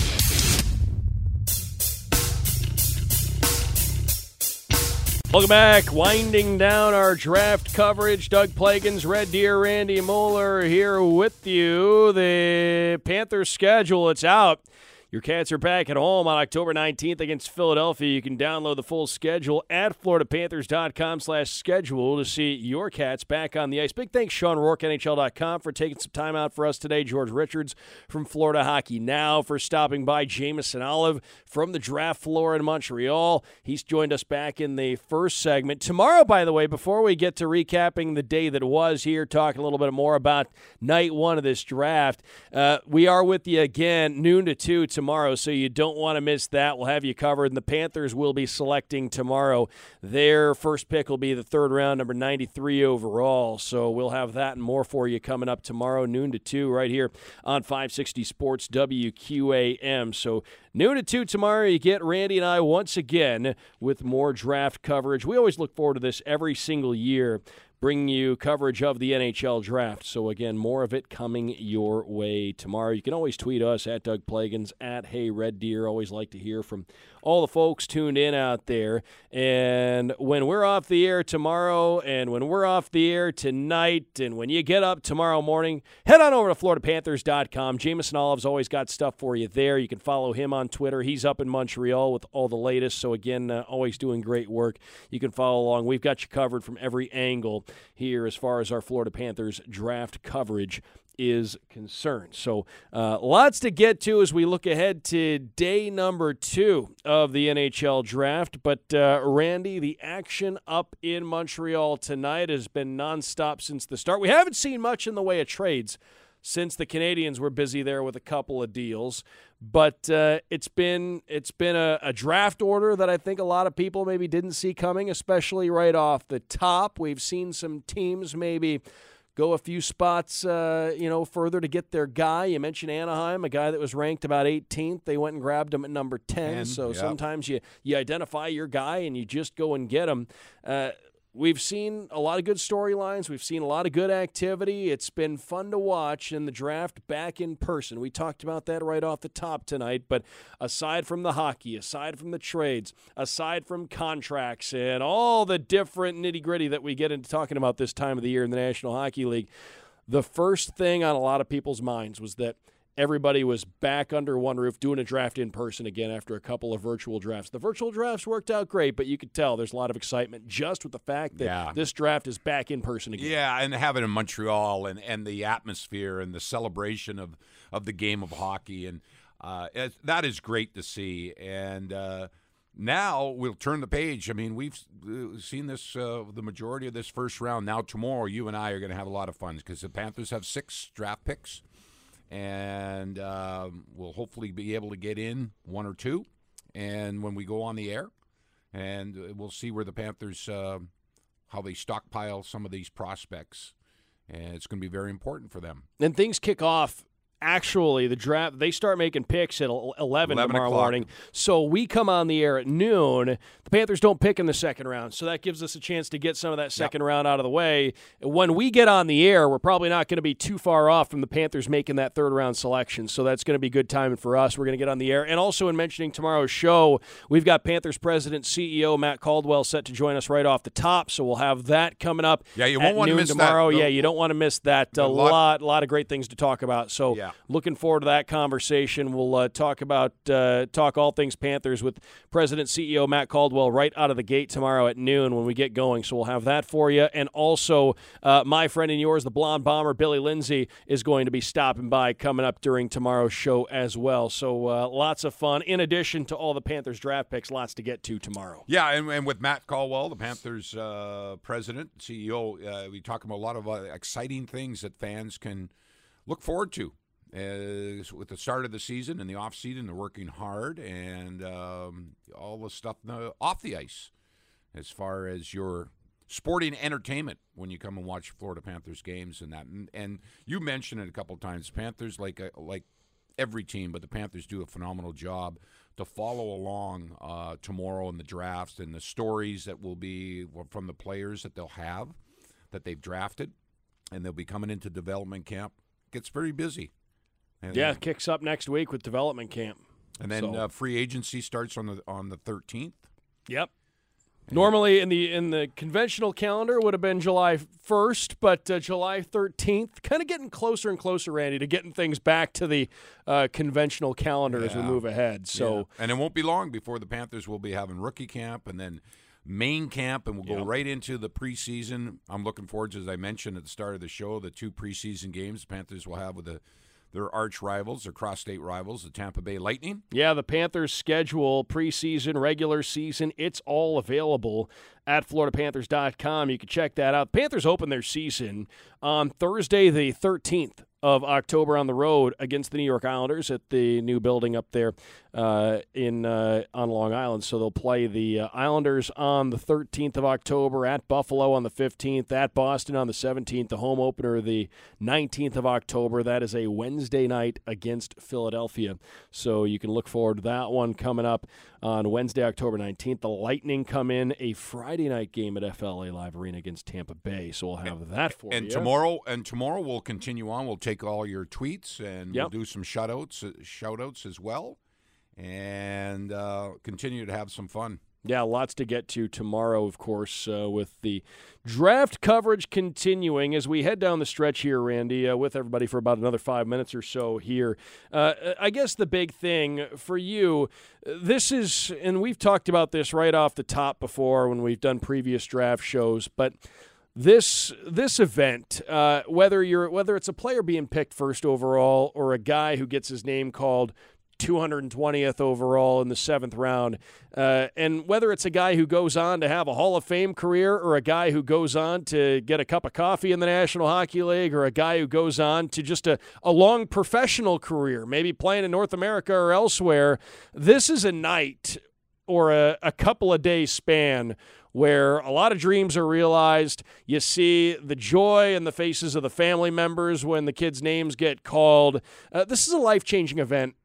Welcome back. Winding down our draft coverage. Doug Plagans, Red Deer, Randy Moeller here with you. The Panthers schedule, it's out. Your Cats are back at home on October nineteenth against Philadelphia. You can download the full schedule at florida panthers dot com slash schedule to see your Cats back on the ice. Big thanks, Sean Rourke, N H L dot com, for taking some time out for us today. George Richards from Florida Hockey Now for stopping by. Jameson Olive from the draft floor in Montreal. He's joined us back in the first segment. Tomorrow, by the way, before we get to recapping the day that was here, talking a little bit more about night one of this draft, uh, we are with you again, noon to two tomorrow, so you don't want to miss that. We'll have you covered, and the Panthers will be selecting tomorrow. Their first pick will be the third round, number ninety-three overall, so we'll have that and more for you coming up tomorrow, noon to two, right here on five sixty Sports W Q A M. So noon to two tomorrow, you get Randy and I once again with more draft coverage. We always look forward to this every single year, bringing you coverage of the N H L draft. So, again, more of it coming your way tomorrow. You can always tweet us at Doug Plagans, at Hey Red Deer. Always like to hear from all the folks tuned in out there. And when we're off the air tomorrow and when we're off the air tonight and when you get up tomorrow morning, head on over to florida panthers dot com. Jameson Olive's always got stuff for you there. You can follow him on Twitter. He's up in Montreal with all the latest. So, again, uh, always doing great work. You can follow along. We've got you covered from every angle here as far as our Florida Panthers draft coverage is concerned. So uh, lots to get to as we look ahead to day number two of the N H L draft. But, uh, Randy, the action up in Montreal tonight has been nonstop since the start. We haven't seen much in the way of trades since the Canadians were busy there with a couple of deals. But uh, it's been it's been a, a draft order that I think a lot of people maybe didn't see coming, especially right off the top. We've seen some teams maybe go a few spots, uh, you know, further to get their guy. You mentioned Anaheim, a guy that was ranked about eighteenth. They went and grabbed him at number ten. ten so yep. sometimes you, you identify your guy and you just go and get him. Uh, we've seen a lot of good storylines. We've seen a lot of good activity. It's been fun to watch in the draft back in person. We talked about that right off the top tonight. But aside from the hockey, aside from the trades, aside from contracts and all the different nitty-gritty that we get into talking about this time of the year in the National Hockey League, the first thing on a lot of people's minds was that everybody was back under one roof doing a draft in person again after a couple of virtual drafts. The virtual drafts worked out great, but you could tell there's a lot of excitement just with the fact that yeah. this draft is back in person again. Yeah, and having it in Montreal and, and the atmosphere and the celebration of, of the game of hockey. And uh, it, that is great to see. And uh, now we'll turn the page. I mean, we've seen this, uh, the majority of this first round. Now tomorrow you and I are going to have a lot of fun because the Panthers have six draft picks. And um, we'll hopefully be able to get in one or two, and when we go on the air, and we'll see where the Panthers, uh, how they stockpile some of these prospects, and it's going to be very important for them. And things kick off. Actually, the draft, they start making picks at eleven, eleven tomorrow o'clock. Morning. So we come on the air at noon. The Panthers don't pick in the second round, so that gives us a chance to get some of that second yep. round out of the way. When we get on the air, we're probably not going to be too far off from the Panthers making that third round selection, so that's going to be good timing for us. We're going to get on the air. And also in mentioning tomorrow's show, we've got Panthers President, C E O Matt Caldwell set to join us right off the top, so we'll have that coming up yeah, you won't at want noon to miss tomorrow. That. Yeah, you don't want to miss that. A, a lot, lot, lot of great things to talk about. So yeah. looking forward to that conversation. We'll uh, talk about uh, talk all things Panthers with President C E O Matt Caldwell right out of the gate tomorrow at noon when we get going. So we'll have that for you. And also, uh, my friend and yours, the Blonde Bomber, Billy Lindsay, is going to be stopping by coming up during tomorrow's show as well. So uh, lots of fun. In addition to all the Panthers draft picks, lots to get to tomorrow. Yeah, and, and with Matt Caldwell, the Panthers uh, president, C E O, uh, we talk about a lot of uh, exciting things that fans can look forward to. Uh, with the start of the season and the off season, they're working hard, and um, all the stuff the, off the ice, as far as your sporting entertainment when you come and watch Florida Panthers games and that. And, and you mentioned it a couple of times. Panthers, like a, like every team, but the Panthers do a phenomenal job to follow along uh, tomorrow in the drafts and the stories that will be from the players that they'll have that they've drafted, and they'll be coming into development camp. It gets very busy. And yeah, it kicks up next week with development camp. And then so. uh, free agency starts on the on the thirteenth. Yep. And normally in the in the conventional calendar would have been July first, but uh, July thirteenth, kind of getting closer and closer, Randy, to getting things back to the uh, conventional calendar yeah. as we move ahead. So, yeah. And it won't be long before the Panthers will be having rookie camp and then main camp, and we'll go yep. right into the preseason. I'm looking forward to, as I mentioned at the start of the show, the two preseason games the Panthers will have with the their arch rivals, their cross-state rivals, the Tampa Bay Lightning. Yeah, the Panthers' schedule, preseason, regular season, it's all available at Florida Panthers dot com. You can check that out. The Panthers open their season on Thursday the thirteenth of October on the road against the New York Islanders at the new building up there uh, in uh, on Long Island. So they'll play the uh, Islanders on the thirteenth of October, at Buffalo on the fifteenth, at Boston on the seventeenth, the home opener the nineteenth of October. That is a Wednesday night against Philadelphia. So you can look forward to that one coming up on Wednesday, October nineteenth. The Lightning come in a Friday night game at F L A Live Arena against Tampa Bay. So we'll have and, that for and you. Tomorrow, and tomorrow we'll continue on. We'll take all your tweets, and yep. we'll do some shout-outs, uh, shout-outs as well, and uh, continue to have some fun. Yeah, lots to get to tomorrow, of course, uh, with the draft coverage continuing as we head down the stretch here, Randy, uh, with everybody for about another five minutes or so here. Uh, I guess the big thing for you, this is, and we've talked about this right off the top before when we've done previous draft shows, but This this event, uh, whether you're whether it's a player being picked first overall or a guy who gets his name called two hundred twentieth overall in the seventh round, uh, and whether it's a guy who goes on to have a Hall of Fame career or a guy who goes on to get a cup of coffee in the National Hockey League or a guy who goes on to just a, a long professional career, maybe playing in North America or elsewhere, this is a night or a, a couple of days span where a lot of dreams are realized. You see the joy in the faces of the family members when the kids' names get called. Uh, this is a life-changing event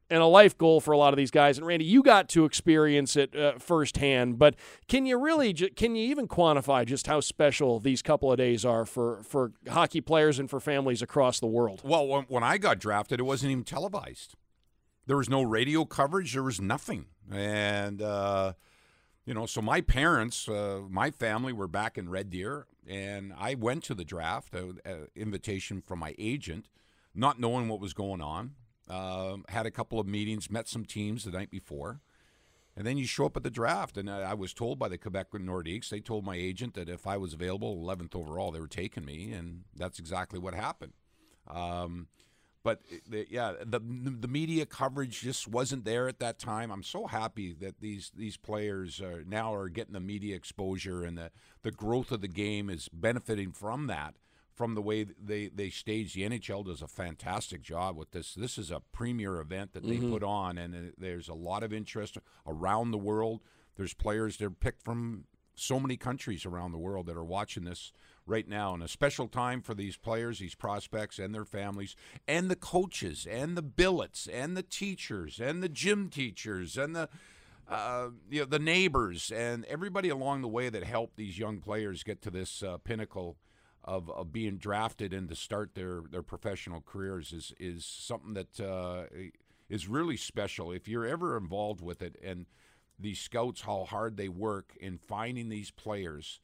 and a life goal for a lot of these guys. And Randy, you got to experience it uh, firsthand, but can you really, ju- can you even quantify just how special these couple of days are for, for hockey players and for families across the world? Well, when, when I got drafted, it wasn't even televised. There was no radio coverage. There was nothing. And, uh, you know, so my parents, uh, my family were back in Red Deer, and I went to the draft, an invitation from my agent, not knowing what was going on. Uh, had a couple of meetings, met some teams the night before, and then you show up at the draft. And I, I was told by the Quebec Nordiques, they told my agent that if I was available, eleventh overall, they were taking me, and that's exactly what happened. Um, but the, yeah, the the media coverage just wasn't there at that time. I'm so happy that these these players are now are getting the media exposure, and the the growth of the game is benefiting from that. From the way they, they stage. The N H L does a fantastic job with this. This is a premier event that they mm-hmm. put on, and there's a lot of interest around the world. There's players that are picked from so many countries around the world that are watching this right now. And a special time for these players, these prospects, and their families, and the coaches, and the billets, and the teachers, and the gym teachers, and the uh, you know, the neighbors, and everybody along the way that helped these young players get to this uh, pinnacle Of, of being drafted and to start their, their professional careers is is something that uh, is really special. If you're ever involved with it, and these scouts, how hard they work in finding these players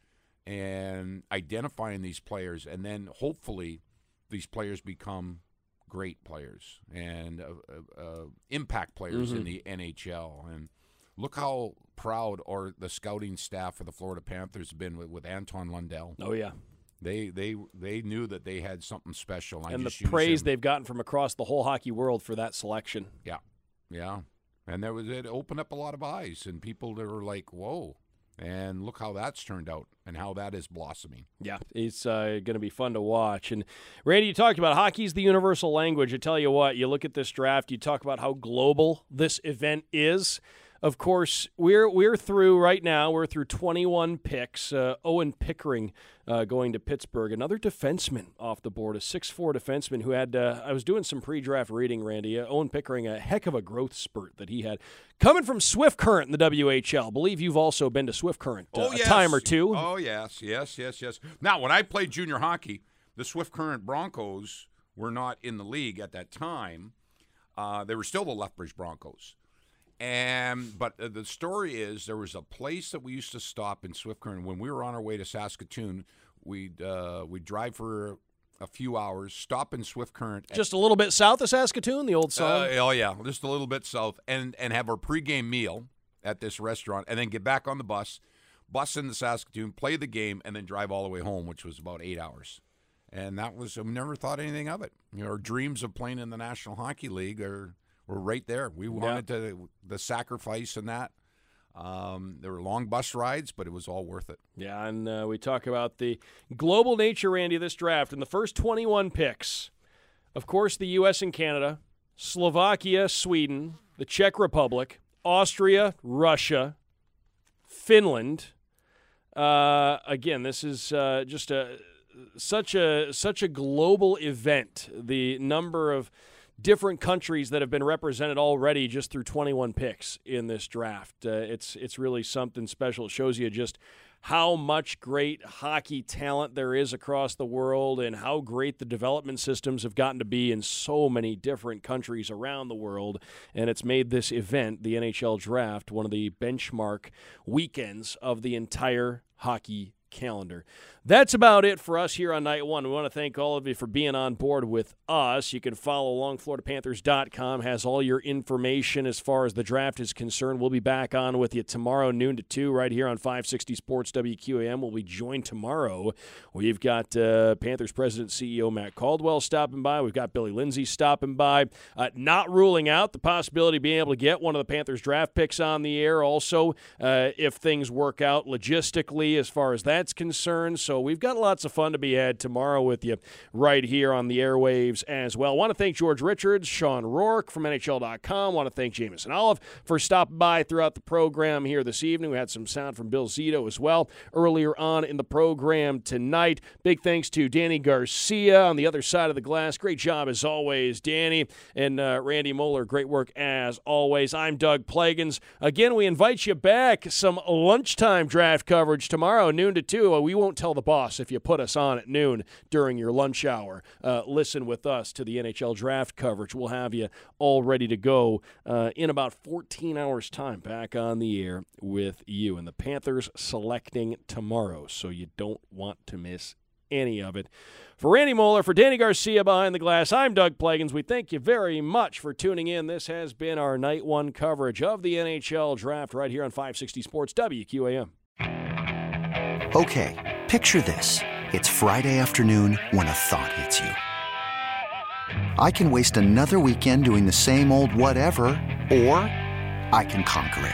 and identifying these players, and then hopefully these players become great players and uh, uh, uh, impact players mm-hmm. in the N H L. And look how proud or the scouting staff for the Florida Panthers have been with, with Anton Lundell. Oh, yeah. They they they knew that they had something special. I and just the praise him. they've gotten from across the whole hockey world for that selection. Yeah, yeah. And there was it opened up a lot of eyes, and people that were like, whoa. And look how that's turned out and how that is blossoming. Yeah, it's uh, going to be fun to watch. And, Randy, you talked about hockey's the universal language. I tell you what, you look at this draft, you talk about how global this event is. Of course, we're we're through right now. We're through twenty-one picks. Uh, Owen Pickering uh, going to Pittsburgh. Another defenseman off the board, a six foot four defenseman who had, uh, I was doing some pre-draft reading, Randy. Uh, Owen Pickering, a heck of a growth spurt that he had. Coming from Swift Current in the W H L. I believe you've also been to Swift Current uh, oh, yes. a time or two. Oh, yes, yes, yes, yes. Now, when I played junior hockey, the Swift Current Broncos were not in the league at that time. Uh, they were still the Lethbridge Broncos. And but uh, the story is there was a place that we used to stop in Swift Current when we were on our way to Saskatoon. We'd uh, we'd drive for a few hours, stop in Swift Current, just a little bit south of Saskatoon, the old song. Uh, oh yeah, just a little bit south, and and have our pregame meal at this restaurant, and then get back on the bus, bus into Saskatoon, play the game, and then drive all the way home, which was about eight hours. And that was I never thought anything of it. You know, our dreams of playing in the National Hockey League are. We're right there. We wanted yeah. to the sacrifice and that. Um, there were long bus rides, but it was all worth it. Yeah, and uh, we talk about the global nature, Randy, of this draft. In the first twenty-one picks, of course, the U S and Canada, Slovakia, Sweden, the Czech Republic, Austria, Russia, Finland. Uh, again, this is uh, just a such a such a global event. The number of different countries that have been represented already just through twenty-one picks in this draft. Uh, it's it's really something special. It shows you just how much great hockey talent there is across the world and how great the development systems have gotten to be in so many different countries around the world. And it's made this event, the N H L Draft, one of the benchmark weekends of the entire hockey calendar. That's about it for us here on night one. We want to thank all of you for being on board with us. You can follow along. Florida Panthers dot com has all your information as far as the draft is concerned. We'll be back on with you tomorrow, noon to two, right here on five sixty Sports W Q A M. We'll be joined tomorrow. We've got uh, Panthers President C E O Matt Caldwell stopping by. We've got Billy Lindsay stopping by. Uh, not ruling out the possibility of being able to get one of the Panthers draft picks on the air also uh, if things work out logistically as far as that's concerned. So So we've got lots of fun to be had tomorrow with you right here on the airwaves as well. I want to thank George Richards, Sean Rourke from N H L dot com. I want to thank Jameson Olive for stopping by throughout the program here this evening. We had some sound from Bill Zito as well earlier on in the program tonight. Big thanks to Danny Garcia on the other side of the glass. Great job as always, Danny. And uh, Randy Moeller, great work as always. I'm Doug Plagans. Again, we invite you back. Some lunchtime draft coverage tomorrow, noon to two. We won't tell the boss if you put us on at noon during your lunch hour. Uh, listen with us to the N H L draft coverage. We'll have you all ready to go uh, in about fourteen hours' time back on the air with you. And the Panthers selecting tomorrow, so you don't want to miss any of it. For Randy Moeller, for Danny Garcia behind the glass, I'm Doug Plagans. We thank you very much for tuning in. This has been our night one coverage of the N H L draft right here on five sixty Sports W Q A M. Okay, picture this. It's Friday afternoon when a thought hits you. I can waste another weekend doing the same old whatever, or I can conquer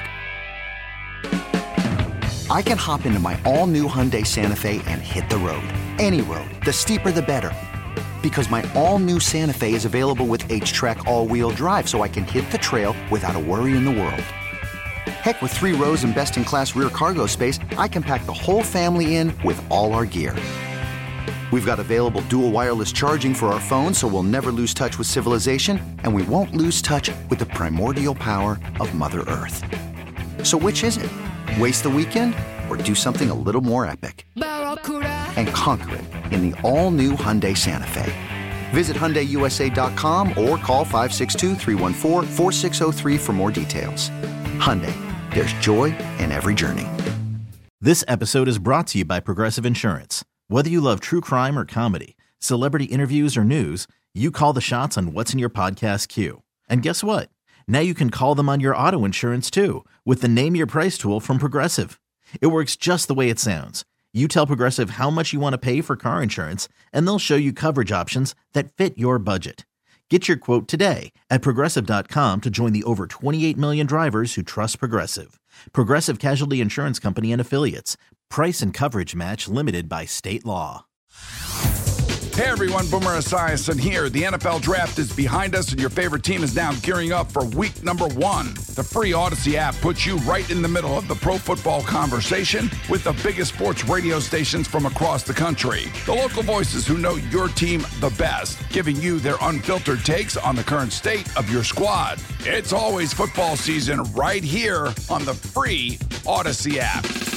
it. I can hop into my all-new Hyundai Santa Fe and hit the road. Any road. The steeper, the better. Because my all-new Santa Fe is available with H-Track all-wheel drive, so I can hit the trail without a worry in the world. Heck, with three rows and best-in-class rear cargo space, I can pack the whole family in with all our gear. We've got available dual wireless charging for our phones, so we'll never lose touch with civilization, and we won't lose touch with the primordial power of Mother Earth. So which is it? Waste the weekend or do something a little more epic? And conquer it in the all-new Hyundai Santa Fe. Visit Hyundai U S A dot com or call five six two, three one four, four six zero three for more details. Hyundai, there's joy in every journey. This episode is brought to you by Progressive Insurance. Whether you love true crime or comedy, celebrity interviews or news, you call the shots on what's in your podcast queue. And guess what? Now you can call them on your auto insurance too with the Name Your Price tool from Progressive. It works just the way it sounds. You tell Progressive how much you want to pay for car insurance, and they'll show you coverage options that fit your budget. Get your quote today at Progressive dot com to join the over twenty-eight million drivers who trust Progressive. Progressive Casualty Insurance Company and Affiliates. Price and coverage match limited by state law. Hey everyone, Boomer Esiason here. The N F L draft is behind us and your favorite team is now gearing up for week number one. The free Odyssey app puts you right in the middle of the pro football conversation with the biggest sports radio stations from across the country. The local voices who know your team the best, giving you their unfiltered takes on the current state of your squad. It's always football season right here on the free Odyssey app.